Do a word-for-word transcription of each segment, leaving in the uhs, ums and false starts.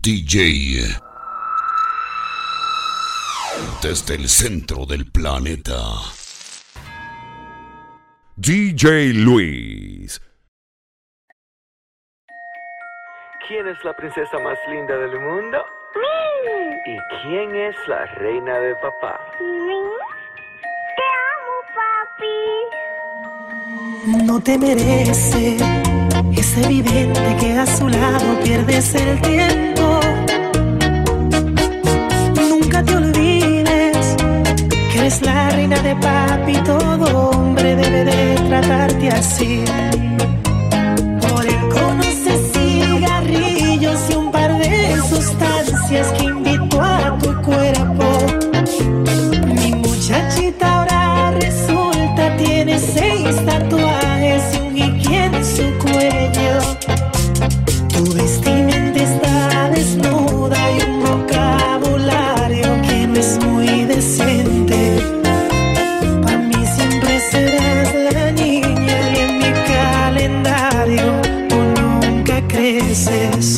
D J desde el centro del planeta. D J Luis. ¿Quién es la princesa más linda del mundo? ¿Y quién es la reina de papá? Te amo, papi. No te merece, es evidente que a su lado pierdes el tiempo. Nunca te olvides que eres la reina de papi. Todo hombre debe de tratarte así. Por él conoces cigarrillos y un par de sustancias que invitó a tu cuerpo. Mi muchachita ahora resulta tiene seis tatuajes y un Iki en su cuello. Tu vestimenta está desnuda y un vocabulario que no es muy decente. Para mí siempre serás la niña y en mi calendario tú nunca creces.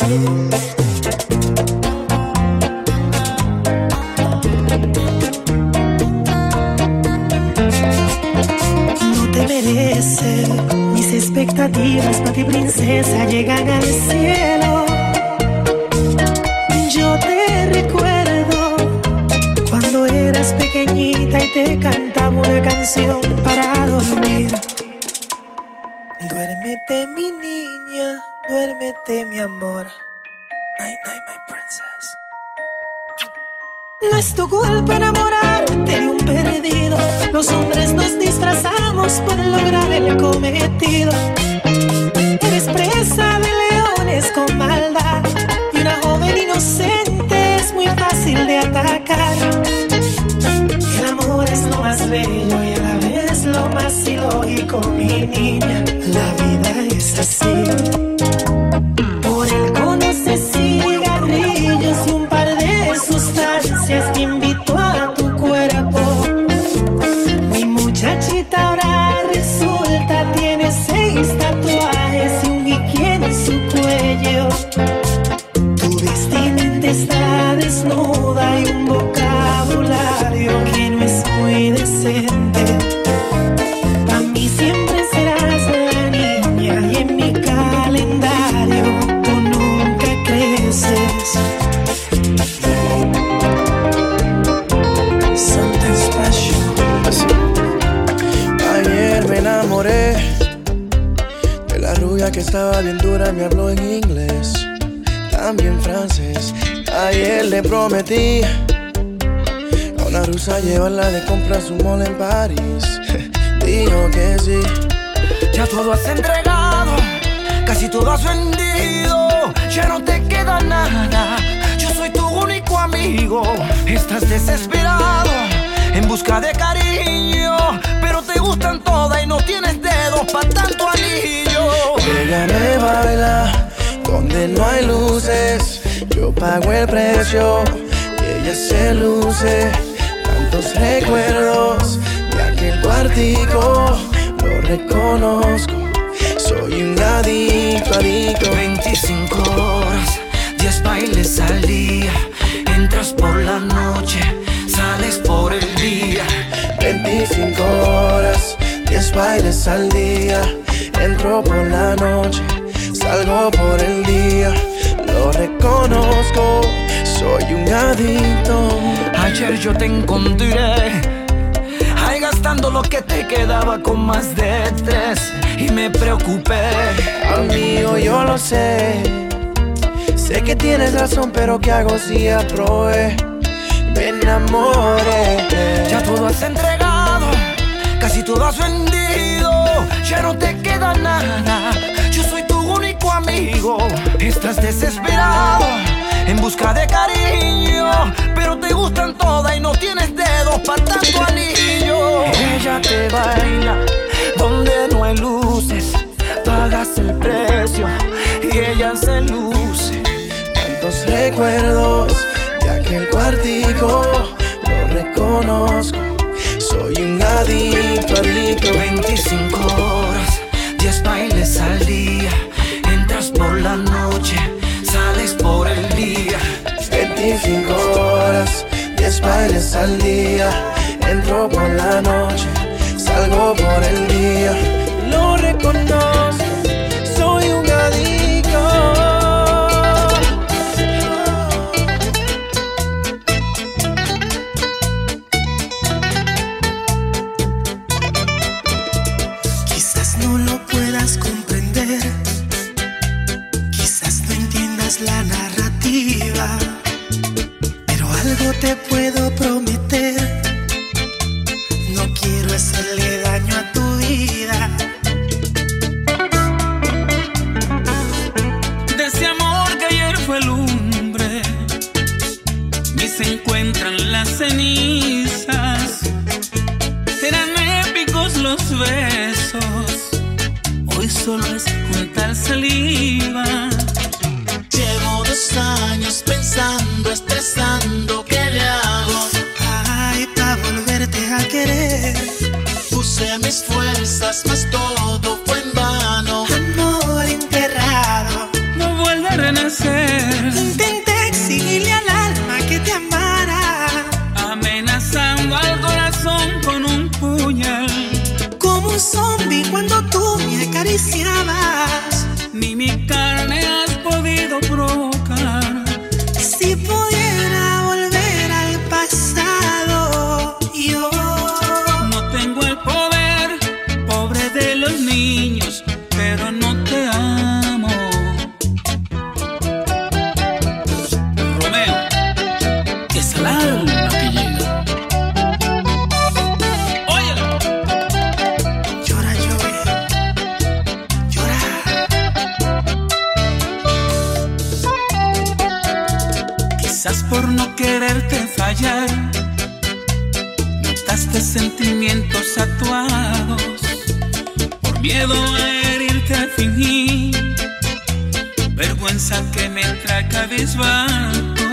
Mis expectativas para ti, princesa, llegan al cielo. Yo te recuerdo cuando eras pequeñita y te cantaba una canción para dormir. Duérmete, mi niña, duérmete, mi amor. Night, night, my princess. No es tu culpa enamorarte de un perdido. Los hombres nos disfrazamos para lograr el cometido. Eres presa de leones con maldad y una joven inocente es muy fácil de atacar. El amor es lo más bello y a la vez lo más ilógico, mi niña. La vida es así. Por él conoces cigarrillos y un par de sustancias que invitó a tu cuerpo. Mi muchachita ahora resulta tiene seis tatuajes y un Iki en su cuello. Tu vestimenta está desnuda y un vocabulario que no es muy decente. Para mí siempre serás la niña y en mi calendario tú nunca creces. Something special. Ayer me enamoré de la rubia que estaba bien dura, me habló en inglés, también francés. Ayer le prometí a una rusa llevarla de compras un mall en París. Dijo que sí. Ya todo has entregado, casi todo has vendido. Ya no te queda nada, yo soy tu único amigo. Estás desesperado en busca de cariño, pero te gustan todas y no tienes dedos para tanto anillo. Ella me baila donde no hay luces, yo pago el precio y ella se luce. Tantos recuerdos de aquel cuartico, lo reconozco, soy un adicto, adicto. Veinticinco horas, diez bailes al día. Entras por la noche, sales por el día. Veinticinco horas, diez bailes al día. Entro por la noche, salgo por el día. Lo reconozco, soy un adicto. Ayer yo te encontré ahí gastando lo que te quedaba con más de tres y me preocupé. Amigo, yo lo sé, sé que tienes razón, pero ¿qué hago si aprobé? Me enamoré. Ya todo has entregado, casi todo has vendido. Ya no te queda nada, yo soy tu único amigo. Estás desesperado en busca de cariño, pero te gustan todas y no tienes dedos para tanto anillo. Ella te baila donde no hay luces, pagas el precio y ella se luce. Tantos recuerdos de aquel cuartico, lo reconozco, soy un adicto, adicto. Veinticinco horas, diez bailes al día. Entras por la noche, sales por el día. días, diez bailes al día. Entro por la noche, salgo por el día. Lo reconozco, soy un adicto. Quizás no lo puedas comprender, quizás no entiendas la narrativa, pero algo te puedo prometer: no quiero hacerle daño a tu vida. De ese amor que ayer fue lumbre, ni se encuentran las cenizas. Eran épicos los besos, hoy solo es juntar saliva. Llevo dos años pensando, estresando, ¿qué le hago? Ay, pa' volverte a querer. Puse mis fuerzas, mas todo fue en vano. Amor enterrado, No vuelve a renacer, intenté exigirle al alma que te amara, amenazando al corazón con un puñal. como un zombie cuando tú me acariciabas. Ni mi carne has podido provocar. Si pudiera volver al pasado, yo No tengo el poder, pobre de los niños, pero no te amo. Romeo, es el alma que llega. Óyelo. llora, llora, llora. Quizás por no quererte fallar, notaste sentimientos actuados. Por miedo a herirte fingí vergüenza que me trae cabizbajo.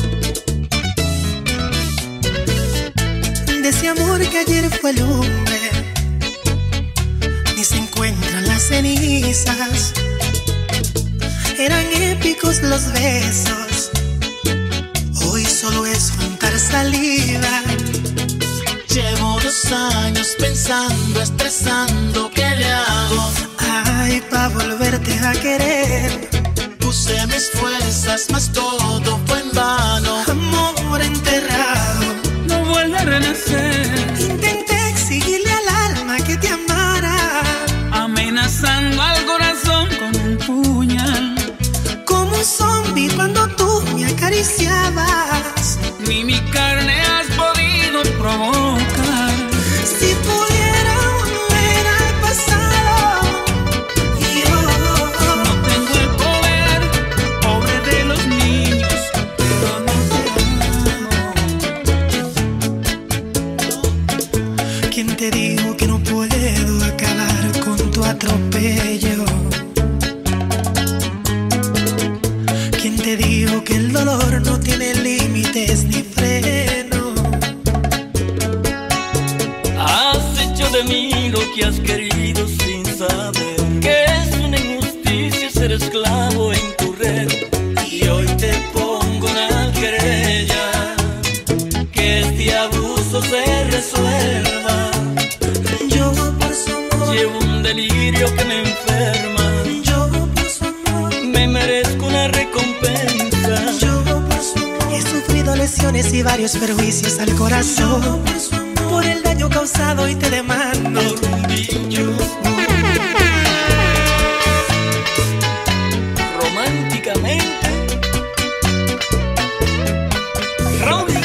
De ese amor que ayer fue lumbre, ni se encuentran las cenizas. Eran épicos los besos, hoy solo es juntar saliva. Llevo dos años pensando, estresando, ¿qué le hago? Ay, pa' volverte a querer. Puse mis fuerzas, mas todo fue en vano. Amor enterrado, No vuelve a renacer, intenté exigirle al alma que te amara, amenazando al corazón con un puñal. como un zombie cuando tú me acariciabas. Ni mi carne has podido provocar. Si pudiera volver al pasado, yo No tengo el poder, pobre de los niños, pero no te amo. ¿quién te dijo que no puedo acabar con tu atropello? ¿Quién te dijo que el dolor no tiene límites ni freno? Has hecho de mí lo que has querido sin saber que es una injusticia ser esclavo en tu red. Y hoy te pongo una querella, que este abuso se resuelva. Yo por su amor, Llevo un delirio que me enferma, yo por su amor, me merezco una recompensa. yo por su amor. He sufrido lesiones y varios perjuicios al corazón por su amor, por el daño causado y te demando Por un dicho románticamente, Robin.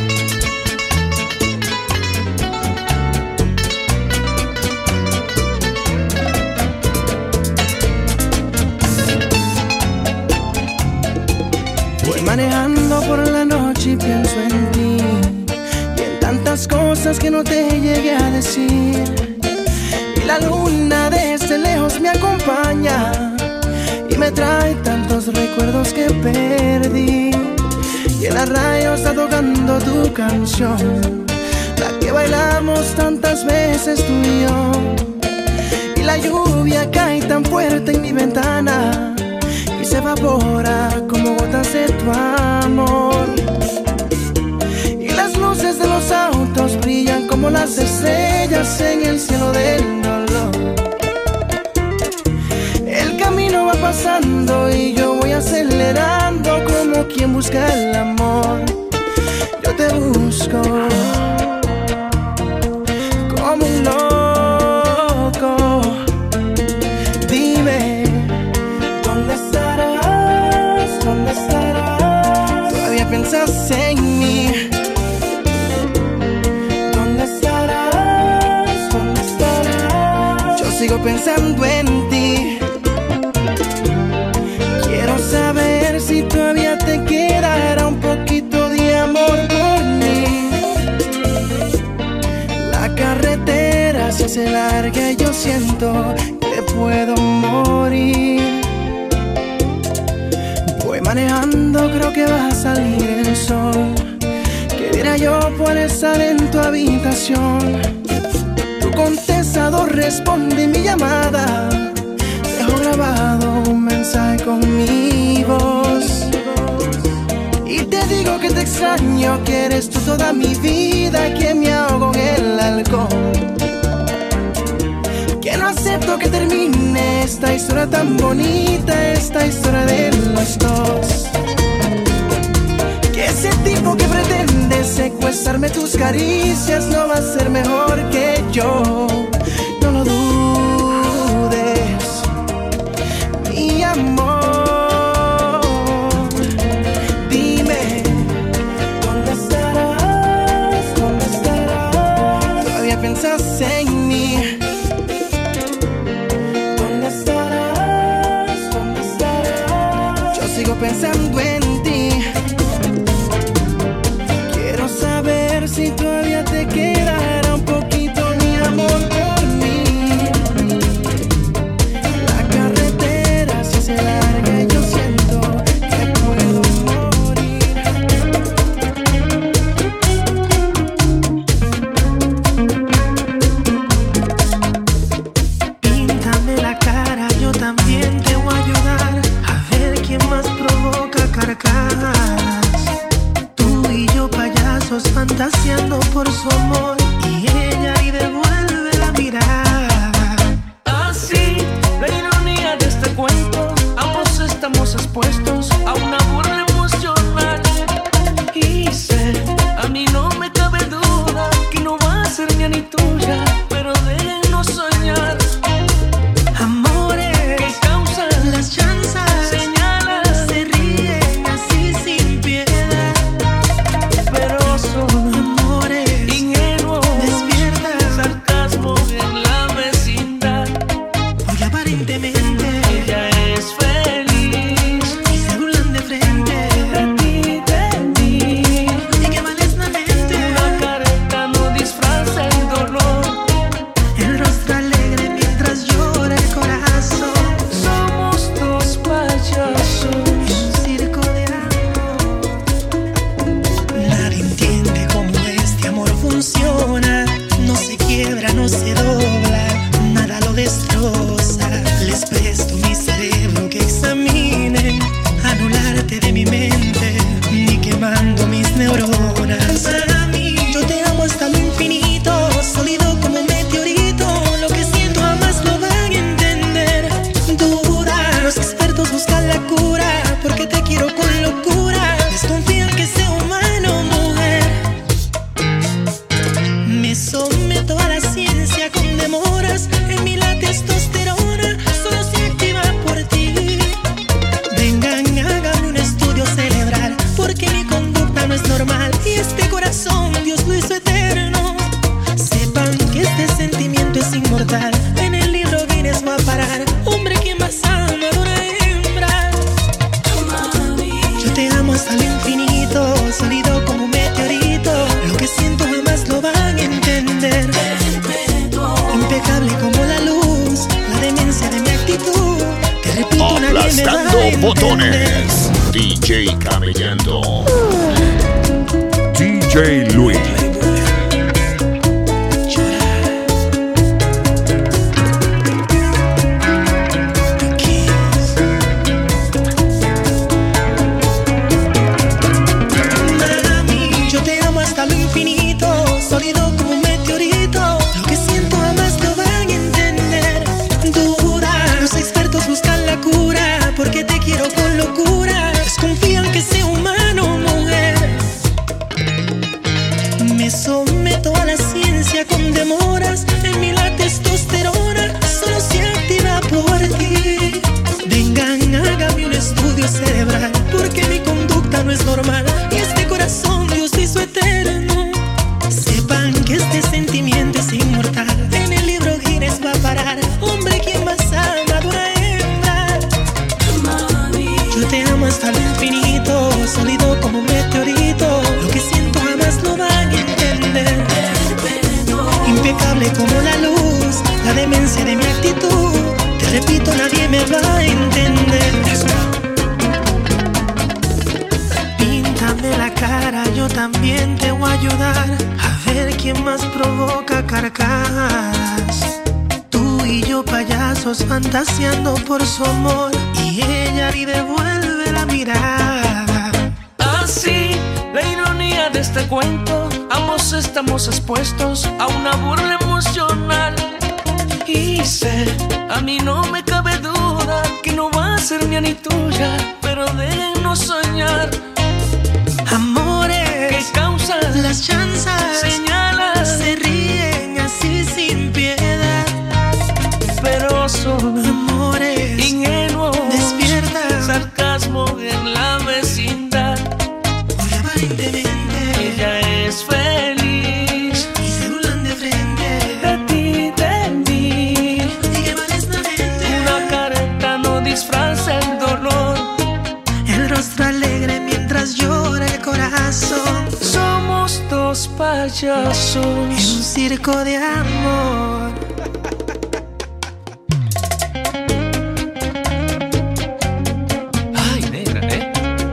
Voy manejando por la noche y pienso en ti y en tantas cosas que no te llegué a decir. Y la luna desde lejos me acompaña y me trae tantos recuerdos que perdí. Y en la radio está tocando tu canción, la que bailamos tantas veces tú y yo. Y la lluvia cae tan fuerte en mi ventana y se evapora como gotas de tu amor. las estrellas en el cielo del dolor. El camino va pasando y yo voy acelerando como quien busca el amor. Yo te busco como un loco. Dime, ¿dónde estarás? ¿Dónde estarás? ¿Todavía piensas en mí? ¿Dónde estarás? ¿Dónde estarás? Yo sigo pensando en ti. Quiero saber si todavía te quedará un poquito de amor por mí. La carretera se hace larga y yo siento que puedo morir. Voy manejando, creo que va a salir el sol. ¿Qué dirá yo por estar en tu habitación? Tu contestador responde mi llamada. Dejo grabado un mensaje con mi voz. Y te digo que te extraño, que eres tú toda mi vida, que me ahogo en el alcohol. Que no acepto que termine esta historia tan bonita, esta historia de los dos. Que ese tipo que pretende secuestrarme tus caricias no va a ser mejor que yo. No lo dudes, mi amor. Dime, ¿dónde estarás? ¿Dónde estarás? ¿Todavía piensas en mí? ¿Dónde estarás? ¿Dónde estarás? Yo sigo pensando en ti. Quiero saber si todavía te quedará un poquito mi amor por mí. La carretera se hace larga y yo siento que puedo morir. Píntame la cara, yo también te voy a ayudar a ver quién más provoca carcajadas. Tú y yo payasos fantaseando por su amor y ella y devuelve la mirada. Así, la ironía de este cuento, ambos estamos expuestos a una burla emocional. Y sé, a mí no me cabe duda que no va a ser mía ni tuya, pero déjennos soñar. Amores Que causan las chanzas señalas, se ríen así sin piedad, pero son amores ingenuos, despierta, sarcasmo en la vecindad. porque aparentemente Ella es feliz y se burlan de frente. de ti, de mí. ¿Y qué vales la mente? Una careta no disfraza el dolor. El rostro alegre mientras llora el corazón. Somos dos payasos. Un circo de amor. Nadie entiende cómo este amor funciona. No se quiebra, no se dobla, nada lo destroza. Les presto mi cerebro que examinen, anularte de mi mente, ni quemando mis neuronas. Para mí, yo te amo hasta lo infinito, sólido como un meteorito. Lo que siento jamás lo van a entender. Duda, los expertos buscan la cura, porque te quiero con locura. Desconfían que sea humano, mujer. Me someto a la ciencia con demoras. En mí la testosterona solo se activa por ti. Vengan, hagan un estudio cerebral, porque mi conducta no es normal. Y este corazón Dios lo hizo eterno. Sepan que este sentimiento es inmortal. En el libro Guinness va a parar. Hombre, ¿quién más ama a una hembra? Yo te amo hasta lo infinito, sólido como un meteorito. Lo que siento jamás lo van a entender. Impecable como la luz, la demencia de mi actitud. Te repito, nadie me va a Aplastando entender. botones. D J Camellando. D J Luis. Mami, yo te amo hasta lo infinito, sólido como un meteorito. breve como la luz, la demencia de mi actitud. Te repito, nadie me va a entender. Píntame la cara, yo también te voy a ayudar a ver quién más provoca carcajadas. Tú y yo payasos fantaseando por su amor, y ella ni devuelve la mirada. Así, la ironía de este cuento, ambos estamos expuestos a una burla emocional. Y sé, a mí no me cabe duda que no va a ser mía ni tuya, pero déjenos soñar. Amores que causan las chanzas, señalan, se ríen así sin piedad, pero son amores ingenuos, despiertan sarcasmo en la vecindad. Hoy aparentemente ella es feliz y se burlan de frente de ti, de mí. Y que malestamente una careta no disfraza el dolor, el rostro alegre mientras llora el corazón. Somos dos payasos en un circo de amor. Ay, negra, ¿eh?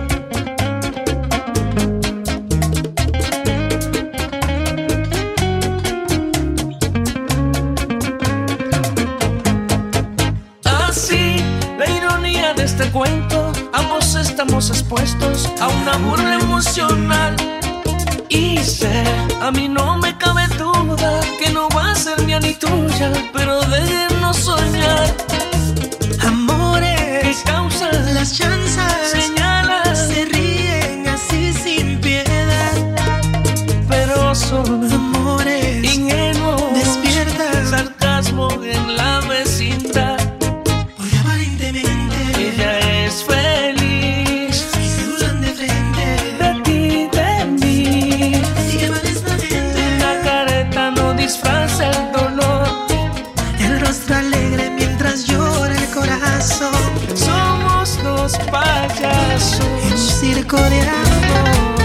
Así, la ironía de este cuento, ambos estamos expuestos a una burla emocional. Y sé, a mí no me cabe duda que no va a ser mía ni tuya, pero déjenos soñar. Amores que causan las chanzas, señalan, se ríen así sin piedad, pero son amores ingenuos, despiertan sarcasmo en la vecindad. Hoy aparentemente ella es feliz y se burlan de frente de ti, de mí. y que malestamente La careta no disfraza el dolor, el rostro alegre mientras llora el corazón. somos dos payasos En un circo de amor.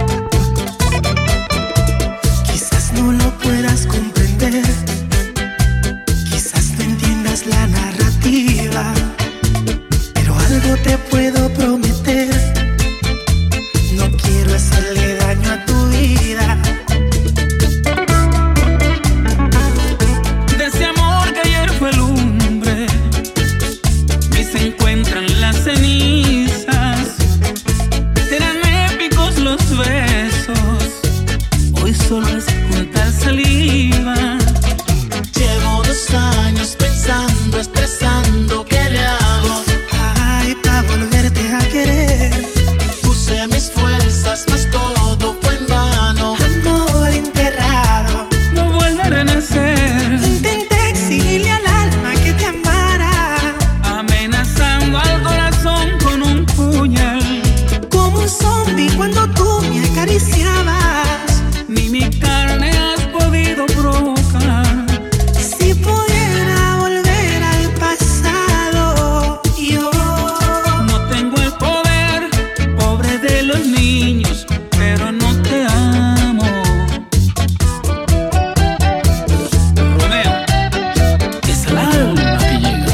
Quizás no lo puedas comprender, quizás no entiendas la narrativa, pero algo te puedo prometer: no quiero hacerle daño a tu vida. De ese amor que ayer fue lumbre y se encuentran las cenizas. Eran épicos los besos, hoy solo es juntar saliva. Llevo dos años pensando, estresando, ¿qué le hago? Ay, pa' volverte a querer, Puse mis fuerzas, mas todo fue en vano. amor enterrado. No vuelve a renacer, Intenté exigirle al alma que te amara, amenazando al corazón con un puñal. como un zombie cuando tú me acariciabas. Ni mi carne has podido provocar. Si pudiera volver al pasado, yo No tengo el poder, pobre de los niños, pero no te amo. Romeo, es el alma que llega.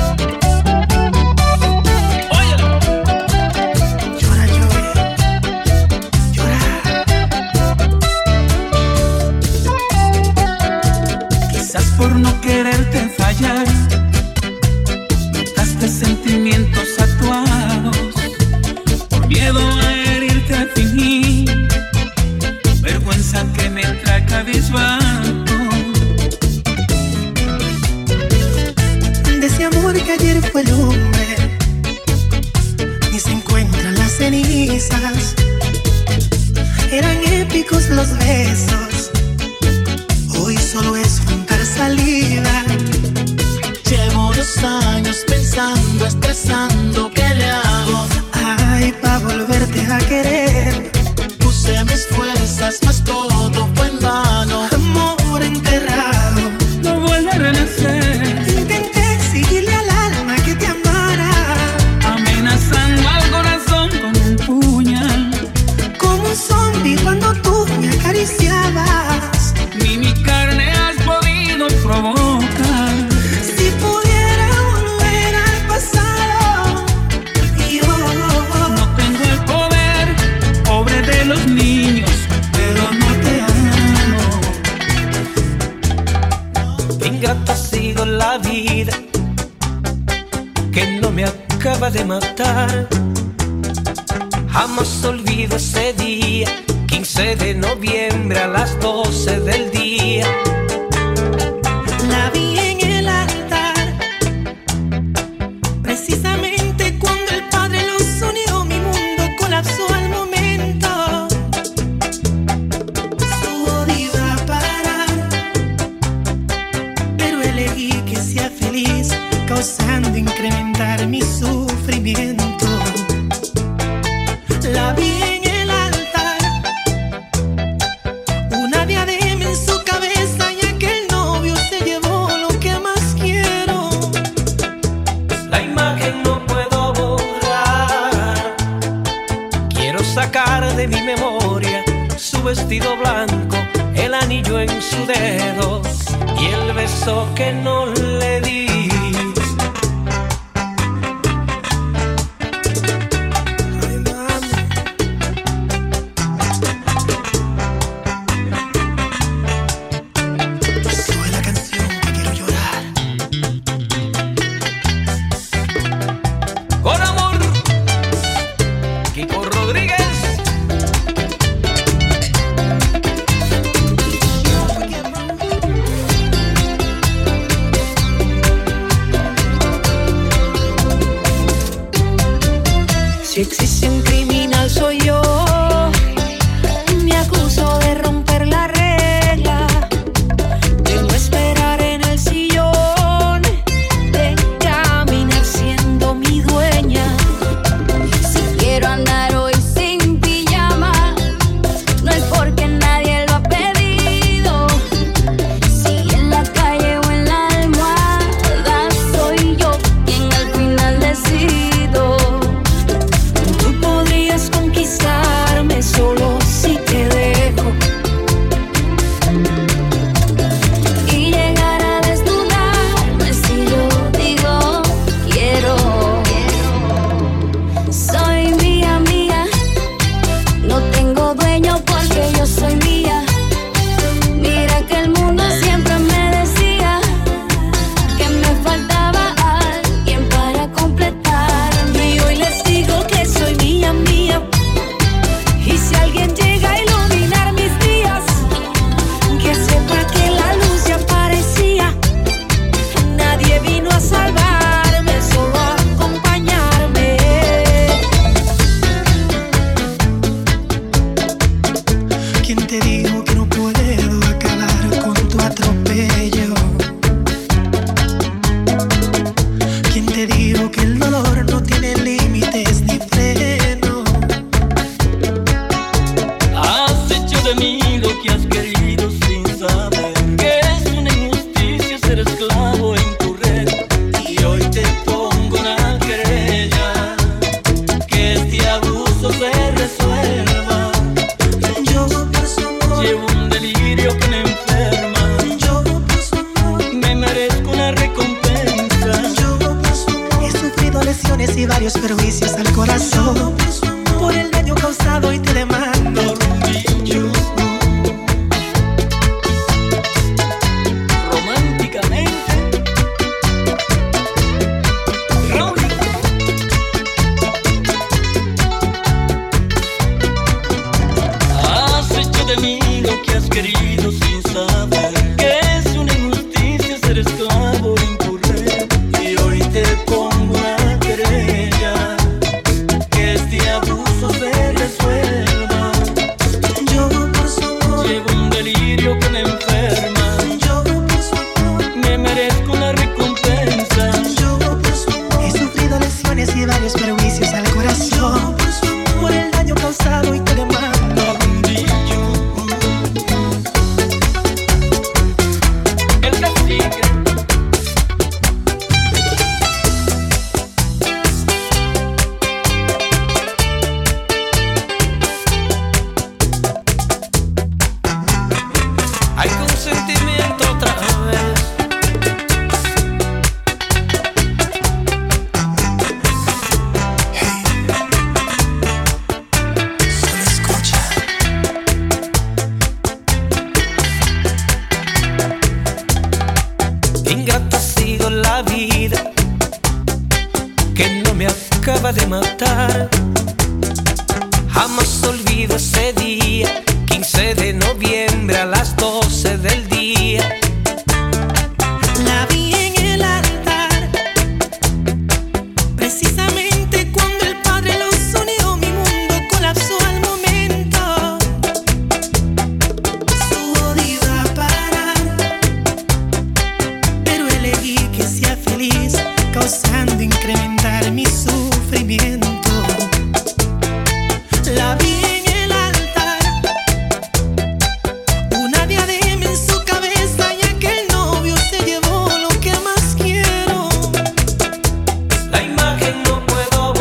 Óyelo. llora, llora, llora. Quizás por no quererte fallar, notaste sentimientos actuados, por miedo a herirte al fingir, vergüenza que me trae cabizbajo. De ese amor que ayer fue lumbre y se encuentran las cenizas. Eran épicos los besos, hoy solo es juntar saliva. Llevo dos años pensando, estresando, ¿qué le hago? Ay, pa' volverte a querer, Puse mis fuerzas, mas todo fue en vano. amor enterrado. No vuelve a renacer, Intenté exigirle al alma que te amara, amenazando al corazón con un puñal. como un zombie cuando tú me acariciabas. Ni mi carne has podido probar. que no me acaba de matar. Jamás olvido ese día, quince de noviembre a las doce del día. La vi en el altar, precisamente cuando el Padre los unió, mi mundo colapsó al momento. Su odio iba a parar, pero elegí que sea feliz, causando incrementar mi sufrimiento. La vi en el altar, una diadema en su cabeza, y aquel novio se llevó lo que más quiero. La imagen no puedo borrar, quiero sacar de mi memoria su vestido blanco, el anillo en su dedo y el beso que no le di. Si existe un criminal soy yo, me acuso de romper la regla, de no esperar en el sillón, de caminar siendo mi dueña. Si quiero andar hoy sin pijama, no es porque nadie lo ha pedido. Si en la calle o en la almohada, soy yo quien al final decido. Conquistarme solo si te dejo y llegar a desnudarme si yo digo quiero. Soy mía, mía, no tengo dueño porque yo soy mía. Mira que el mundo siempre me decía que me faltaba alguien para completarme, y hoy les digo que soy mía, mía. Y si alguien llega a iluminar mis días, que sepa que la luz ya aparecía. Nadie vino a salvarme, solo a acompañarme. ¿Quién te dijo que no puedo acabar con tu atropello? ¿Quién te dijo que el dolor no tiene límites ni freno? Has hecho de mí lo que has querido sin saber que es una injusticia ser esclavo en tu red. Y hoy te pongo una querella, que este abuso se resuelva. Yo por su amor llevo un delirio que me enferma. Yo por su amor me merezco una recompensa. Yo por su amor he sufrido lesiones y varios perjuicios al corazón por el daño causado, y te demando románticamente. Raúl. Has hecho de mí lo que has querido sin saber que es una injusticia ser esclavo en tu red. Y hoy te pongo una querella, que este abuso se resuelva. Yo por su amor llevo un delirio que me enferma. Yo por su amor me merezco una recompensa. Yo por su amor he sufrido lesiones y varios perjuicios al corazón por el daño causado, y te demando. El castigo. Hay consentimiento otra vez. que no me acaba de matar. Jamás olvido ese día, quince de noviembre a las doce del día. La vi en el altar, precisamente cuando el Padre los unió, mi mundo colapsó al momento. Su odio iba a parar, pero elegí que sea feliz, causando incrementar mi sufrimiento. La vi en el altar, una diadema en su cabeza, y aquel novio se llevó lo que más quiero. La imagen no puedo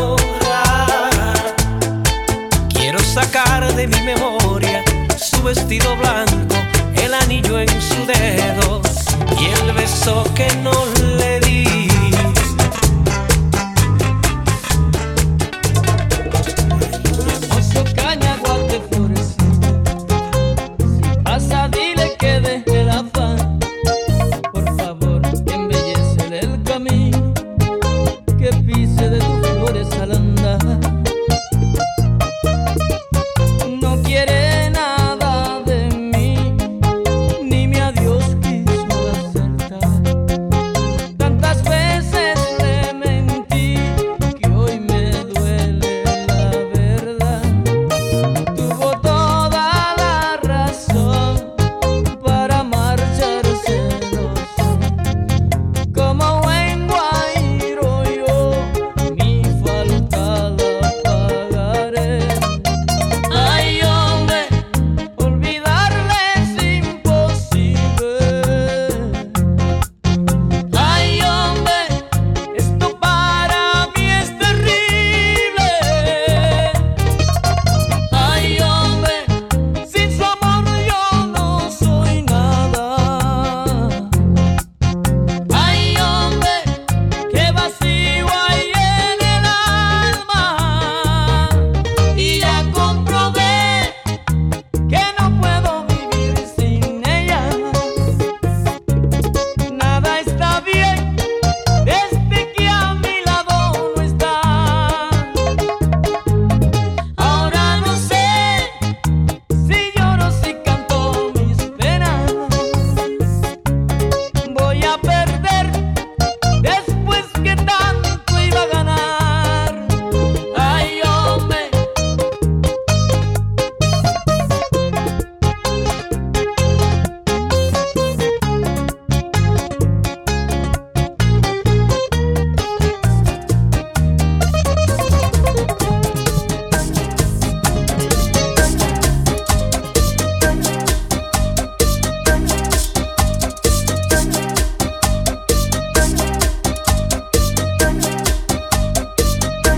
borrar, quiero sacar de mi memoria su vestido blanco, el anillo en su dedo y el beso que no le di.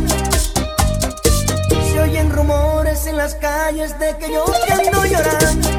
En las calles de que yo te ando llorando.